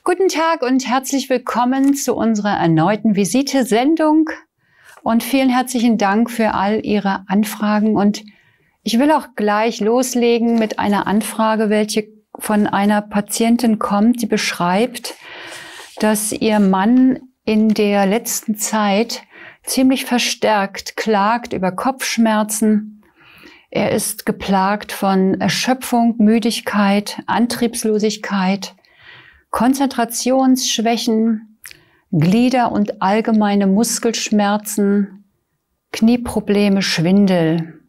Guten Tag und herzlich willkommen zu unserer erneuten Visite-Sendung und vielen herzlichen Dank für all Ihre Anfragen. Und ich will auch gleich loslegen mit einer Anfrage, welche von einer Patientin kommt, die beschreibt, dass ihr Mann in der letzten Zeit ziemlich verstärkt klagt über Kopfschmerzen. Er ist geplagt von Erschöpfung, Müdigkeit, Antriebslosigkeit, Konzentrationsschwächen, Glieder- und allgemeine Muskelschmerzen, Knieprobleme, Schwindel.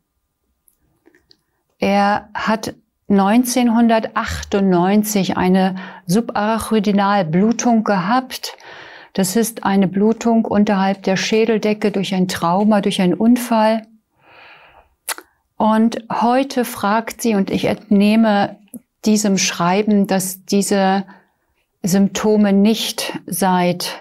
Er hat 1998 eine Subarachnoidalblutung gehabt. Das ist eine Blutung unterhalb der Schädeldecke durch ein Trauma, durch einen Unfall. Und heute fragt sie, und ich entnehme diesem Schreiben, dass diese Symptome nicht seit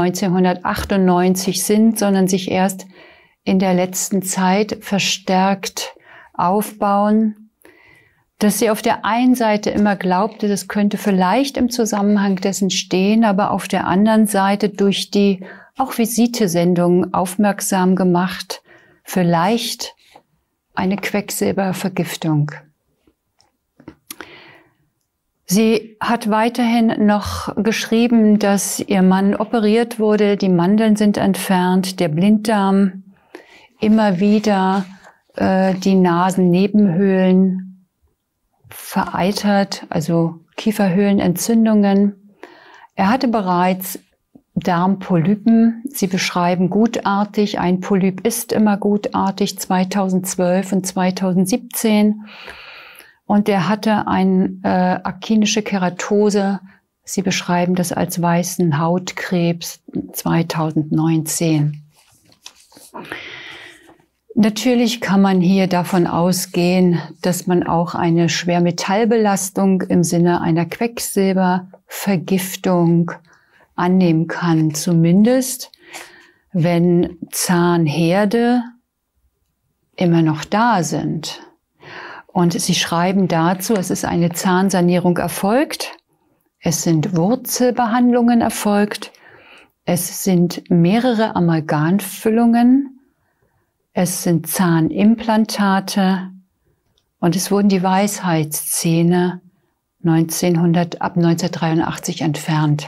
1998 sind, sondern sich erst in der letzten Zeit verstärkt aufbauen, dass sie auf der einen Seite immer glaubte, das könnte vielleicht im Zusammenhang dessen stehen, aber auf der anderen Seite durch die auch Visitesendungen aufmerksam gemacht, vielleicht eine Quecksilbervergiftung. Sie hat weiterhin noch geschrieben, dass ihr Mann operiert wurde, die Mandeln sind entfernt, der Blinddarm, immer wieder die Nasennebenhöhlen vereitert, also Kieferhöhlenentzündungen. Er hatte bereits Darmpolypen. Sie beschreiben gutartig, ein Polyp ist immer gutartig, 2012 und 2017. Und er hatte eine aktinische Keratose. Sie beschreiben das als weißen Hautkrebs 2019. Natürlich kann man hier davon ausgehen, dass man auch eine Schwermetallbelastung im Sinne einer Quecksilbervergiftung annehmen kann. Zumindest, wenn Zahnherde immer noch da sind. Und sie schreiben dazu, es ist eine Zahnsanierung erfolgt, es sind Wurzelbehandlungen erfolgt, es sind mehrere Amalgamfüllungen, es sind Zahnimplantate und es wurden die Weisheitszähne ab 1983 entfernt.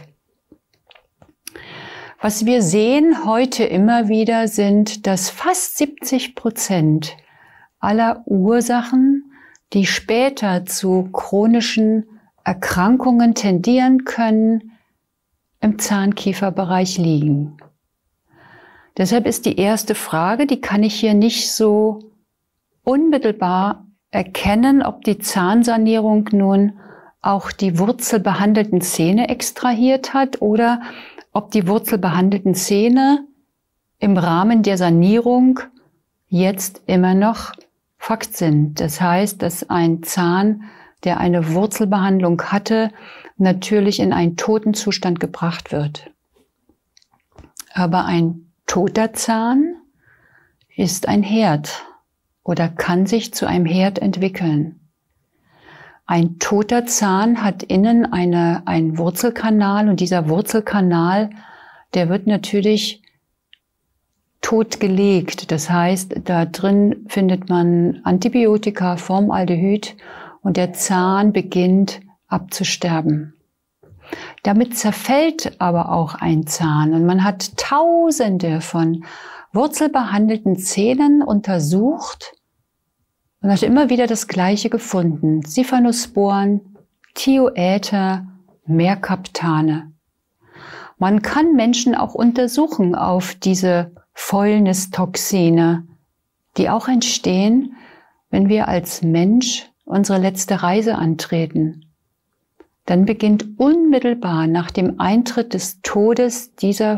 Was wir sehen heute immer wieder sind, dass fast 70% aller Ursachen, die später zu chronischen Erkrankungen tendieren können, im Zahnkieferbereich liegen. Deshalb ist die erste Frage, die kann ich hier nicht so unmittelbar erkennen, ob die Zahnsanierung nun auch die wurzelbehandelten Zähne extrahiert hat oder ob die wurzelbehandelten Zähne im Rahmen der Sanierung jetzt immer noch Fakt sind. Das heißt, dass ein Zahn, der eine Wurzelbehandlung hatte, natürlich in einen toten Zustand gebracht wird. Aber ein toter Zahn ist ein Herd oder kann sich zu einem Herd entwickeln. Ein toter Zahn hat innen einen Wurzelkanal und dieser Wurzelkanal, der wird natürlich totgelegt. Das heißt, da drin findet man Antibiotika, Formaldehyd und der Zahn beginnt abzusterben. Damit zerfällt aber auch ein Zahn und man hat Tausende von wurzelbehandelten Zähnen untersucht und hat immer wieder das Gleiche gefunden. Siphanosporen, Thioäther, Merkaptane. Man kann Menschen auch untersuchen auf diese Fäulnistoxine, die auch entstehen, wenn wir als Mensch unsere letzte Reise antreten. Dann beginnt unmittelbar nach dem Eintritt des Todes dieser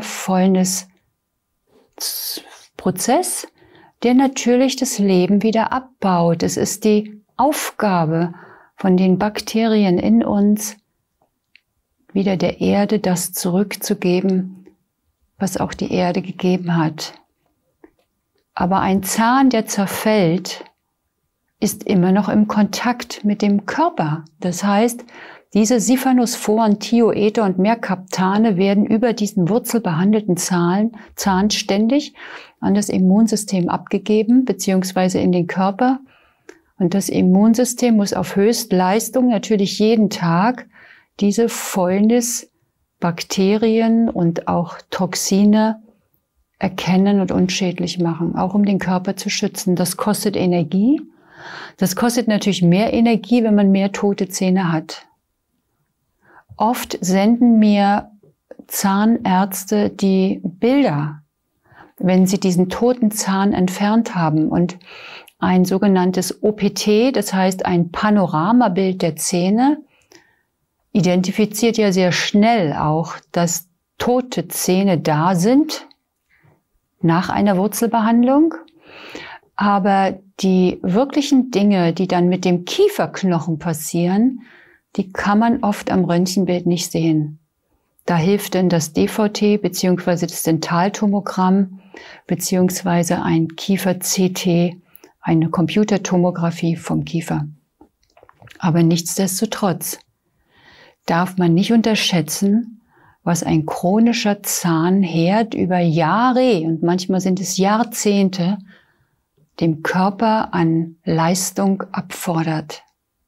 Fäulnisprozess, der natürlich das Leben wieder abbaut. Es ist die Aufgabe von den Bakterien in uns, wieder der Erde das zurückzugeben, was auch die Erde gegeben hat. Aber ein Zahn, der zerfällt, ist immer noch im Kontakt mit dem Körper. Das heißt, Diese Siphonosphoren, Thioether und Mercaptane werden über diesen wurzelbehandelten Zahn ständig an das Immunsystem abgegeben, beziehungsweise in den Körper. Und das Immunsystem muss auf Höchstleistung natürlich jeden Tag diese Fäulnis, Bakterien und auch Toxine erkennen und unschädlich machen, auch um den Körper zu schützen. Das kostet Energie. Das kostet natürlich mehr Energie, wenn man mehr tote Zähne hat. Oft senden mir Zahnärzte die Bilder, wenn sie diesen toten Zahn entfernt haben, und ein sogenanntes OPT, das heißt ein Panoramabild der Zähne, identifiziert ja sehr schnell auch, dass tote Zähne da sind nach einer Wurzelbehandlung. Aber die wirklichen Dinge, die dann mit dem Kieferknochen passieren, die kann man oft am Röntgenbild nicht sehen. Da hilft dann das DVT bzw. das Dentaltomogramm bzw. ein Kiefer-CT, eine Computertomographie vom Kiefer. Aber nichtsdestotrotz darf man nicht unterschätzen, was ein chronischer Zahnherd über Jahre und manchmal sind es Jahrzehnte dem Körper an Leistung abfordert.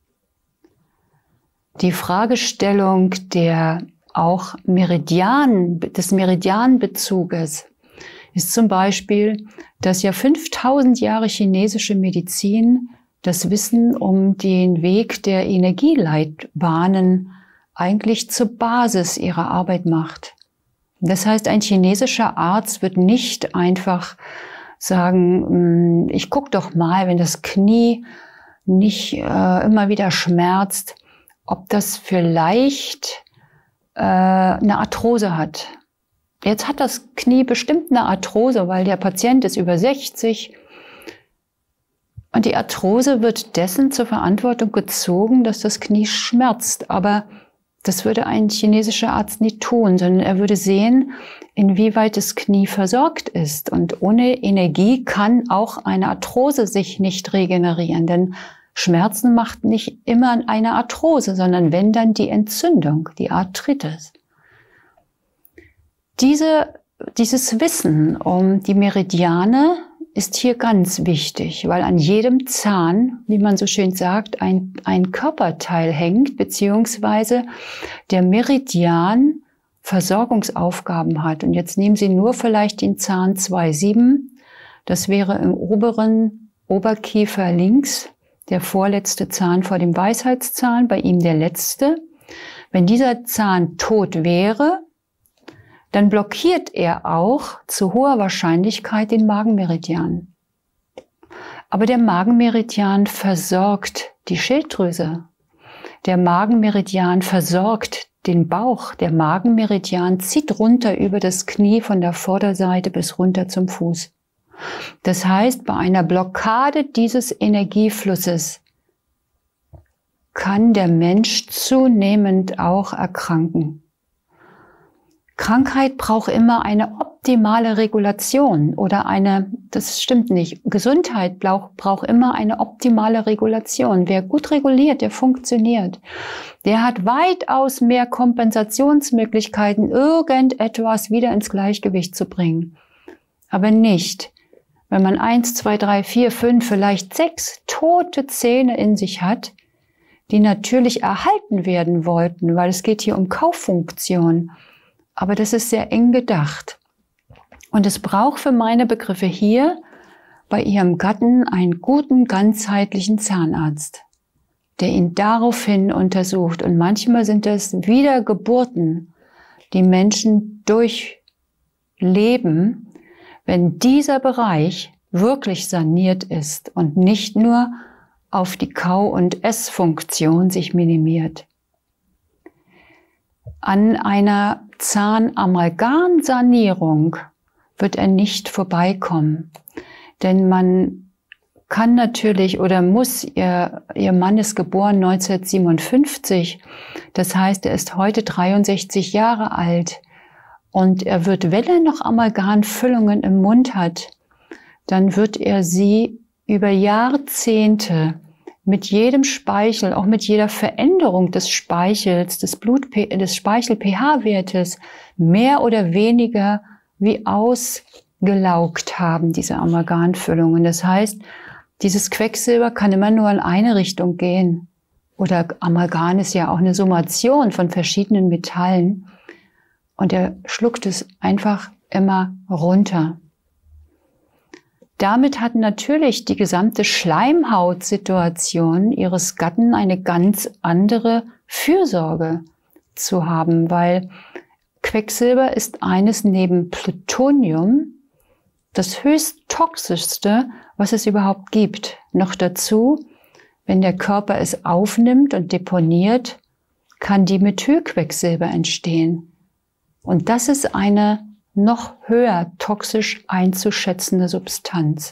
Die Fragestellung des Meridianbezuges ist zum Beispiel, dass ja 5000 Jahre chinesische Medizin das Wissen um den Weg der Energieleitbahnen eigentlich zur Basis ihrer Arbeit macht. Das heißt, ein chinesischer Arzt wird nicht einfach sagen, ich guck doch mal, wenn das Knie nicht immer wieder schmerzt, ob das vielleicht eine Arthrose hat. Jetzt hat das Knie bestimmt eine Arthrose, weil der Patient ist über 60 und die Arthrose wird dessen zur Verantwortung gezogen, dass das Knie schmerzt. Aber das würde ein chinesischer Arzt nie tun, sondern er würde sehen, inwieweit das Knie versorgt ist. Und ohne Energie kann auch eine Arthrose sich nicht regenerieren, denn Schmerzen macht nicht immer eine Arthrose, sondern wenn dann die Entzündung, die Arthritis. Dieses Wissen um die Meridiane ist hier ganz wichtig, weil an jedem Zahn, wie man so schön sagt, ein Körperteil hängt, beziehungsweise der Meridian Versorgungsaufgaben hat. Und jetzt nehmen Sie nur vielleicht den Zahn 2,7. Das wäre im oberen Oberkiefer links, der vorletzte Zahn vor dem Weisheitszahn, bei ihm der letzte. Wenn dieser Zahn tot wäre, dann blockiert er auch zu hoher Wahrscheinlichkeit den Magenmeridian. Aber der Magenmeridian versorgt die Schilddrüse. Der Magenmeridian versorgt den Bauch. Der Magenmeridian zieht runter über das Knie von der Vorderseite bis runter zum Fuß. Das heißt, bei einer Blockade dieses Energieflusses kann der Mensch zunehmend auch erkranken. Krankheit braucht immer eine optimale Regulation das stimmt nicht. Gesundheit braucht immer eine optimale Regulation. Wer gut reguliert, der funktioniert. Der hat weitaus mehr Kompensationsmöglichkeiten, irgendetwas wieder ins Gleichgewicht zu bringen. Aber nicht, wenn man 1, 2, 3, 4, 5, vielleicht 6 tote Zähne in sich hat, die natürlich erhalten werden wollten, weil es geht hier um Kauffunktion. Aber das ist sehr eng gedacht. Und es braucht für meine Begriffe hier bei Ihrem Gatten einen guten, ganzheitlichen Zahnarzt, der ihn daraufhin untersucht. Und manchmal sind das Wiedergeburten, die Menschen durchleben, wenn dieser Bereich wirklich saniert ist und nicht nur auf die Kau- und Essfunktion sich minimiert. An einer Zahnamalgamsanierung wird er nicht vorbeikommen. Denn man kann natürlich oder muss, ihr Mann ist geboren 1957, das heißt, er ist heute 63 Jahre alt und wenn er noch Amalgamfüllungen im Mund hat, dann wird er sie über Jahrzehnte mit jedem Speichel, auch mit jeder Veränderung des Speichels, des Speichel-pH-Wertes mehr oder weniger wie ausgelaugt haben, diese Amalgamfüllungen. Das heißt, dieses Quecksilber kann immer nur in eine Richtung gehen. Oder Amalgam ist ja auch eine Summation von verschiedenen Metallen. Und er schluckt es einfach immer runter. Damit hat natürlich die gesamte Schleimhautsituation ihres Gatten eine ganz andere Fürsorge zu haben, weil Quecksilber ist eines neben Plutonium das höchst toxischste, was es überhaupt gibt. Noch dazu, wenn der Körper es aufnimmt und deponiert, kann Dimethylquecksilber entstehen. Und das ist eine noch höher toxisch einzuschätzende Substanz.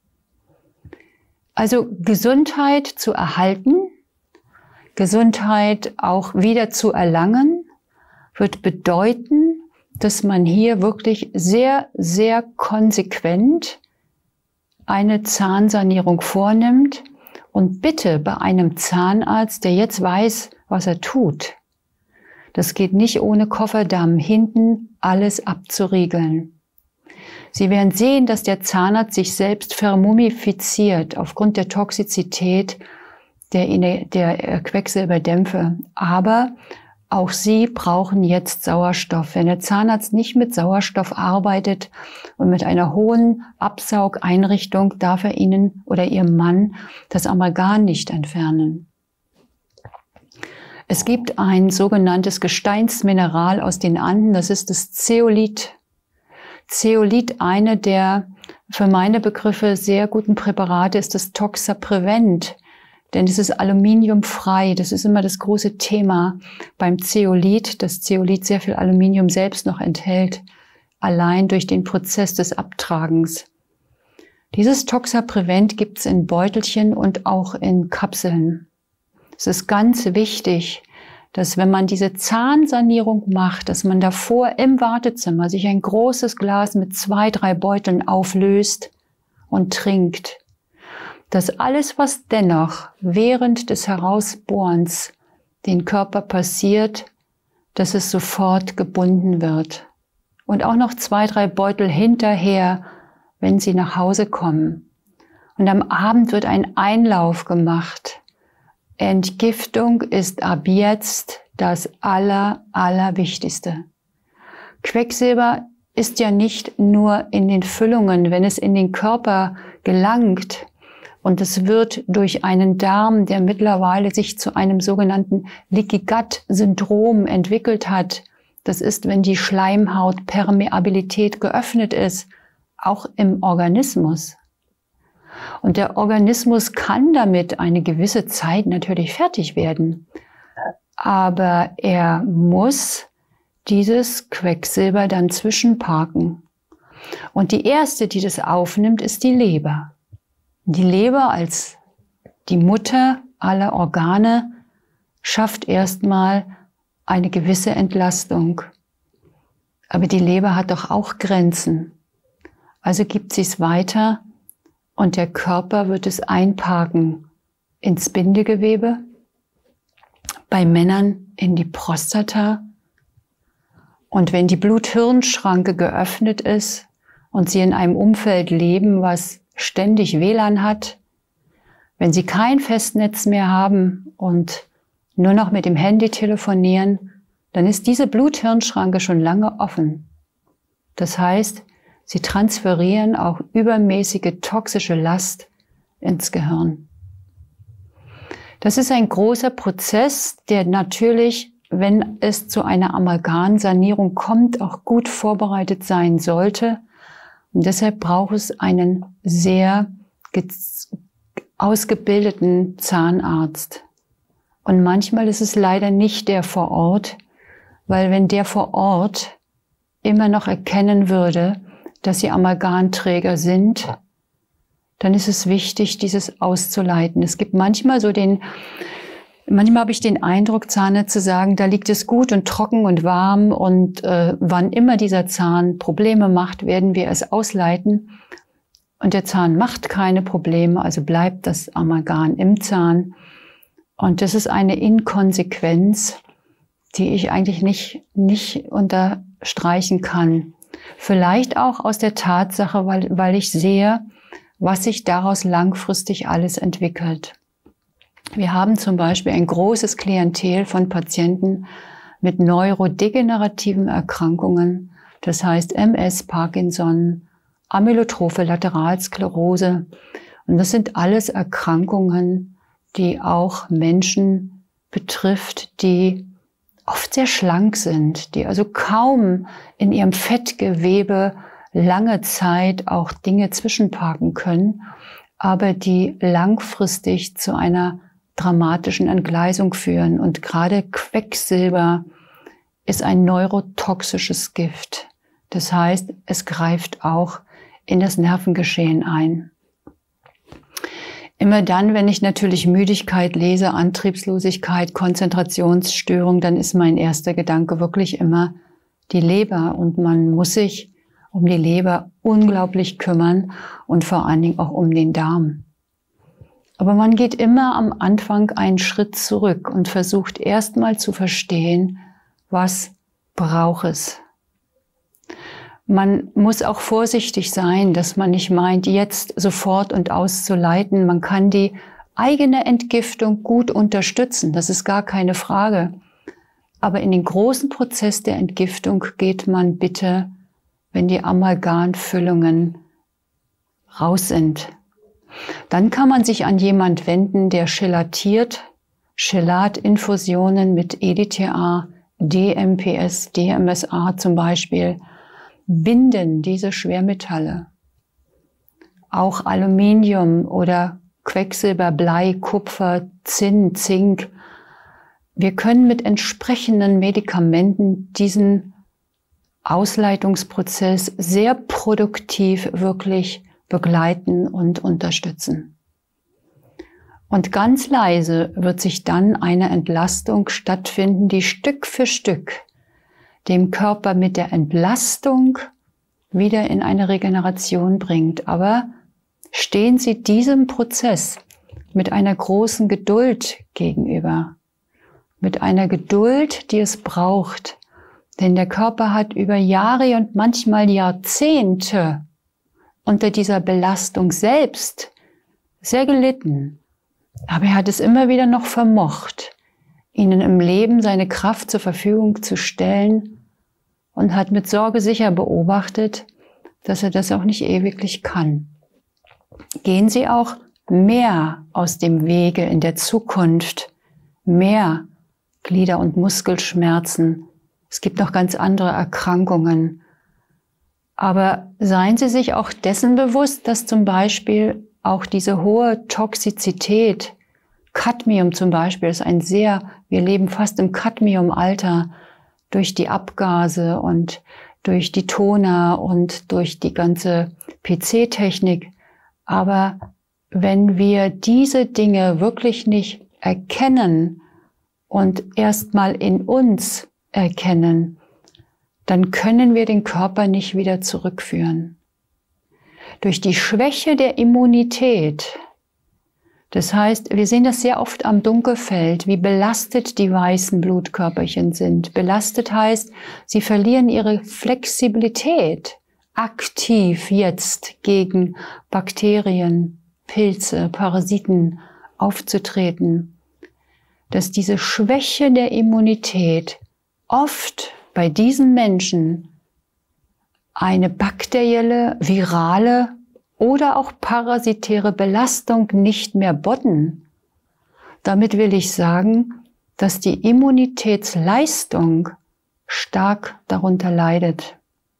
Also Gesundheit zu erhalten, Gesundheit auch wieder zu erlangen, wird bedeuten, dass man hier wirklich sehr, sehr konsequent eine Zahnsanierung vornimmt und bitte bei einem Zahnarzt, der jetzt weiß, was er tut. Das geht nicht ohne Kofferdamm, hinten alles abzuriegeln. Sie werden sehen, dass der Zahnarzt sich selbst vermumifiziert aufgrund der Toxizität der Quecksilberdämpfe. Aber auch Sie brauchen jetzt Sauerstoff. Wenn der Zahnarzt nicht mit Sauerstoff arbeitet und mit einer hohen Absaugeinrichtung, darf er Ihnen oder Ihrem Mann das Amalgam nicht entfernen. Es gibt ein sogenanntes Gesteinsmineral aus den Anden, das ist das Zeolit. Zeolit, eine der für meine Begriffe sehr guten Präparate, ist das Toxaprevent. Denn es ist aluminiumfrei. Das ist immer das große Thema beim Zeolit, dass Zeolit sehr viel Aluminium selbst noch enthält, allein durch den Prozess des Abtragens. Dieses Toxaprevent gibt es in Beutelchen und auch in Kapseln. Es ist ganz wichtig, dass wenn man diese Zahnsanierung macht, dass man davor im Wartezimmer sich ein großes Glas mit 2, 3 Beuteln auflöst und trinkt. Dass alles, was dennoch während des Herausbohrens den Körper passiert, dass es sofort gebunden wird. Und auch noch 2, 3 Beutel hinterher, wenn Sie nach Hause kommen. Und am Abend wird ein Einlauf gemacht. Entgiftung ist ab jetzt das Allerwichtigste. Quecksilber ist ja nicht nur in den Füllungen, wenn es in den Körper gelangt und es wird durch einen Darm, der mittlerweile sich zu einem sogenannten Leaky Gut Syndrom entwickelt hat. Das ist, wenn die Schleimhautpermeabilität geöffnet ist, auch im Organismus. Und der Organismus kann damit eine gewisse Zeit natürlich fertig werden. Aber er muss dieses Quecksilber dann zwischenparken. Und die erste, die das aufnimmt, ist die Leber. Die Leber als die Mutter aller Organe schafft erstmal eine gewisse Entlastung. Aber die Leber hat doch auch Grenzen. Also gibt sie es weiter. Und der Körper wird es einparken ins Bindegewebe, bei Männern in die Prostata. Und wenn die Blut-Hirn-Schranke geöffnet ist und Sie in einem Umfeld leben, was ständig WLAN hat, wenn Sie kein Festnetz mehr haben und nur noch mit dem Handy telefonieren, dann ist diese Blut-Hirn-Schranke schon lange offen. Das heißt, Sie transferieren auch übermäßige toxische Last ins Gehirn. Das ist ein großer Prozess, der natürlich, wenn es zu einer Amalgamsanierung kommt, auch gut vorbereitet sein sollte. Und deshalb braucht es einen sehr ausgebildeten Zahnarzt. Und manchmal ist es leider nicht der vor Ort, weil wenn der vor Ort immer noch erkennen würde, dass sie Amalgamträger sind, dann ist es wichtig, dieses auszuleiten. Es gibt manchmal manchmal habe ich den Eindruck, Zahnärzte sagen, da liegt es gut und trocken und warm und wann immer dieser Zahn Probleme macht, werden wir es ausleiten. und der Zahn macht keine Probleme, also bleibt das Amalgam im Zahn. Und das ist eine Inkonsequenz, die ich eigentlich nicht unterstreichen kann. Vielleicht auch aus der Tatsache, weil ich sehe, was sich daraus langfristig alles entwickelt. Wir haben zum Beispiel ein großes Klientel von Patienten mit neurodegenerativen Erkrankungen, das heißt MS, Parkinson, amyotrophe Lateralsklerose. Und das sind alles Erkrankungen, die auch Menschen betrifft, die oft sehr schlank sind, die also kaum in ihrem Fettgewebe lange Zeit auch Dinge zwischenparken können, aber die langfristig zu einer dramatischen Entgleisung führen. Und gerade Quecksilber ist ein neurotoxisches Gift. Das heißt, es greift auch in das Nervengeschehen ein. Immer dann, wenn ich natürlich Müdigkeit lese, Antriebslosigkeit, Konzentrationsstörung, dann ist mein erster Gedanke wirklich immer die Leber. Und man muss sich um die Leber unglaublich kümmern und vor allen Dingen auch um den Darm. Aber man geht immer am Anfang einen Schritt zurück und versucht erstmal zu verstehen, was braucht es. Man muss auch vorsichtig sein, dass man nicht meint, jetzt sofort und auszuleiten. Man kann die eigene Entgiftung gut unterstützen, das ist gar keine Frage. Aber in den großen Prozess der Entgiftung geht man bitte, wenn die Amalgamfüllungen raus sind. Dann kann man sich an jemand wenden, der chelatiert, Chelatinfusionen mit EDTA, DMPS, DMSA zum Beispiel, binden diese Schwermetalle. Auch Aluminium oder Quecksilber, Blei, Kupfer, Zinn, Zink. Wir können mit entsprechenden Medikamenten diesen Ausleitungsprozess sehr produktiv wirklich begleiten und unterstützen. Und ganz leise wird sich dann eine Entlastung stattfinden, die Stück für Stück dem Körper mit der Entlastung wieder in eine Regeneration bringt. Aber stehen Sie diesem Prozess mit einer großen Geduld gegenüber, mit einer Geduld, die es braucht. Denn der Körper hat über Jahre und manchmal Jahrzehnte unter dieser Belastung selbst sehr gelitten. Aber er hat es immer wieder noch vermocht, Ihnen im Leben seine Kraft zur Verfügung zu stellen und hat mit Sorge sicher beobachtet, dass er das auch nicht ewiglich kann. Gehen Sie auch mehr aus dem Wege in der Zukunft, mehr Glieder- und Muskelschmerzen. Es gibt noch ganz andere Erkrankungen. Aber seien Sie sich auch dessen bewusst, dass zum Beispiel auch diese hohe Toxizität, Cadmium zum Beispiel, ist wir leben fast im Cadmiumalter durch die Abgase und durch die Toner und durch die ganze PC-Technik. Aber wenn wir diese Dinge wirklich nicht erkennen und erstmal in uns erkennen, dann können wir den Körper nicht wieder zurückführen. Durch die Schwäche der Immunität, das heißt, wir sehen das sehr oft am Dunkelfeld, wie belastet die weißen Blutkörperchen sind. Belastet heißt, sie verlieren ihre Flexibilität, aktiv jetzt gegen Bakterien, Pilze, Parasiten aufzutreten. Dass diese Schwäche der Immunität oft bei diesen Menschen eine bakterielle, virale oder auch parasitäre Belastung nicht mehr bodden. Damit will ich sagen, dass die Immunitätsleistung stark darunter leidet.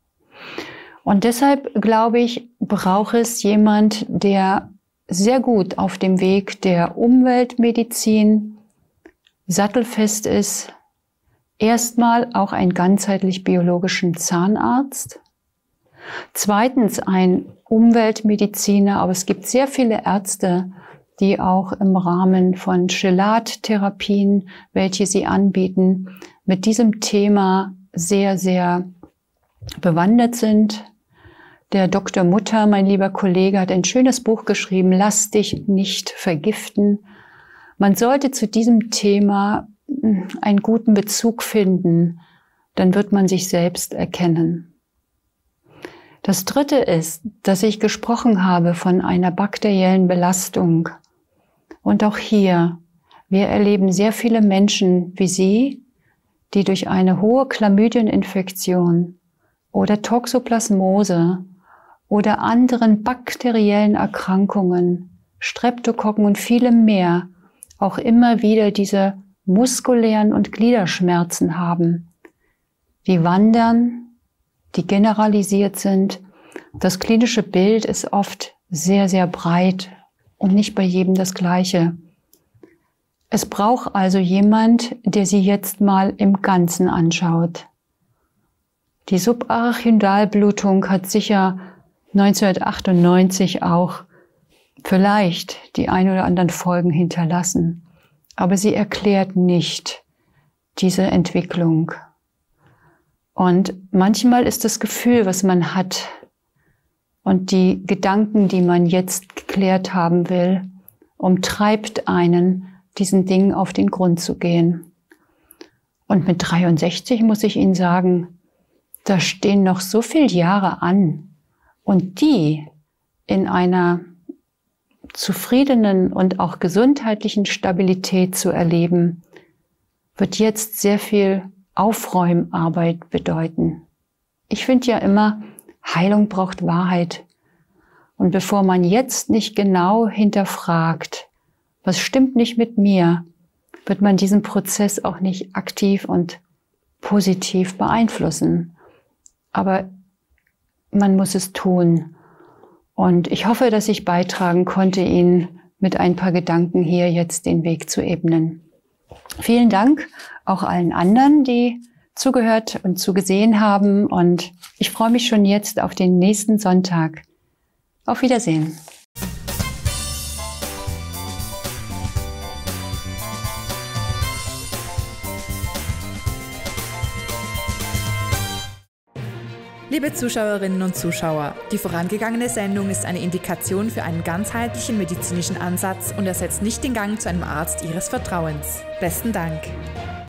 Und deshalb, glaube ich, braucht es jemand, der sehr gut auf dem Weg der Umweltmedizin sattelfest ist. Erstmal auch einen ganzheitlich-biologischen Zahnarzt. Zweitens ein Umweltmediziner, aber es gibt sehr viele Ärzte, die auch im Rahmen von Chelattherapien, welche sie anbieten, mit diesem Thema sehr, sehr bewandert sind. Der Dr. Mutter, mein lieber Kollege, hat ein schönes Buch geschrieben, Lass dich nicht vergiften. Man sollte zu diesem Thema einen guten Bezug finden, dann wird man sich selbst erkennen. Das Dritte ist, dass ich gesprochen habe von einer bakteriellen Belastung. Und auch hier, wir erleben sehr viele Menschen wie Sie, die durch eine hohe Chlamydieninfektion oder Toxoplasmose oder anderen bakteriellen Erkrankungen, Streptokokken und vielem mehr, auch immer wieder diese muskulären und Gliederschmerzen haben. Die wandern, die generalisiert sind. Das klinische Bild ist oft sehr, sehr breit und nicht bei jedem das Gleiche. Es braucht also jemand, der sie jetzt mal im Ganzen anschaut. Die Subarachnoidalblutung hat sicher 1998 auch vielleicht die ein oder anderen Folgen hinterlassen, aber sie erklärt nicht diese Entwicklung. Und manchmal ist das Gefühl, was man hat und die Gedanken, die man jetzt geklärt haben will, umtreibt einen, diesen Dingen auf den Grund zu gehen. Und mit 63 muss ich Ihnen sagen, da stehen noch so viele Jahre an. Und die in einer zufriedenen und auch gesundheitlichen Stabilität zu erleben, wird jetzt sehr viel Aufräumarbeit bedeuten. Ich finde ja immer, Heilung braucht Wahrheit. Und bevor man jetzt nicht genau hinterfragt, was stimmt nicht mit mir, wird man diesen Prozess auch nicht aktiv und positiv beeinflussen. Aber man muss es tun. Und ich hoffe, dass ich beitragen konnte, Ihnen mit ein paar Gedanken hier jetzt den Weg zu ebnen. Vielen Dank auch allen anderen, die zugehört und zugesehen haben. Und ich freue mich schon jetzt auf den nächsten Sonntag. Auf Wiedersehen. Liebe Zuschauerinnen und Zuschauer, die vorangegangene Sendung ist eine Indikation für einen ganzheitlichen medizinischen Ansatz und ersetzt nicht den Gang zu einem Arzt Ihres Vertrauens. Besten Dank.